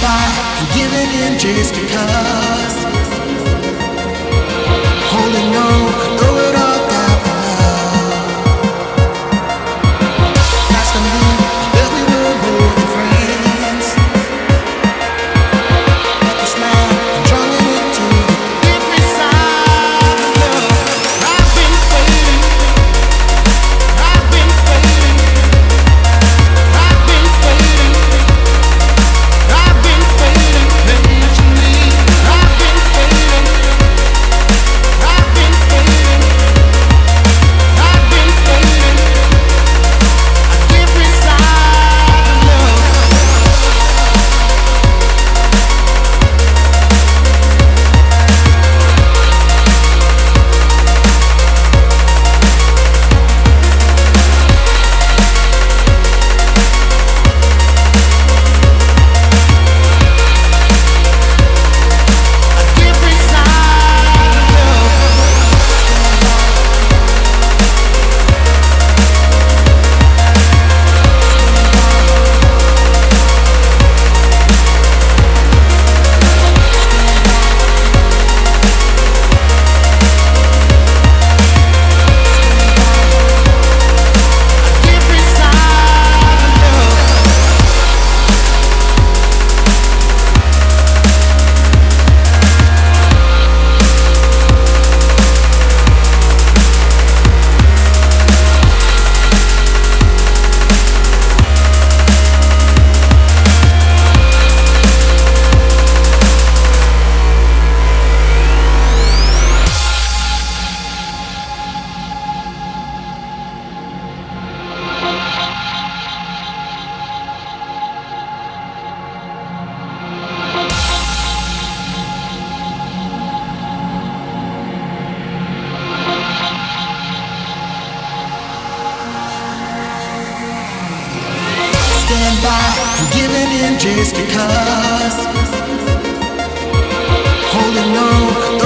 by and giving in just because. Holding on, throw it all down for love. Past and blue, that we were more than friends. Let the smile, I'm drawing it to every side of love. I've been waiting, I've been waiting, I've been waiting, I've been waiting patiently. I've been waiting, I've been waiting, I've been waiting on every side of love. Every side of love. Every side of love. Stand by and giving in just because. Holding on,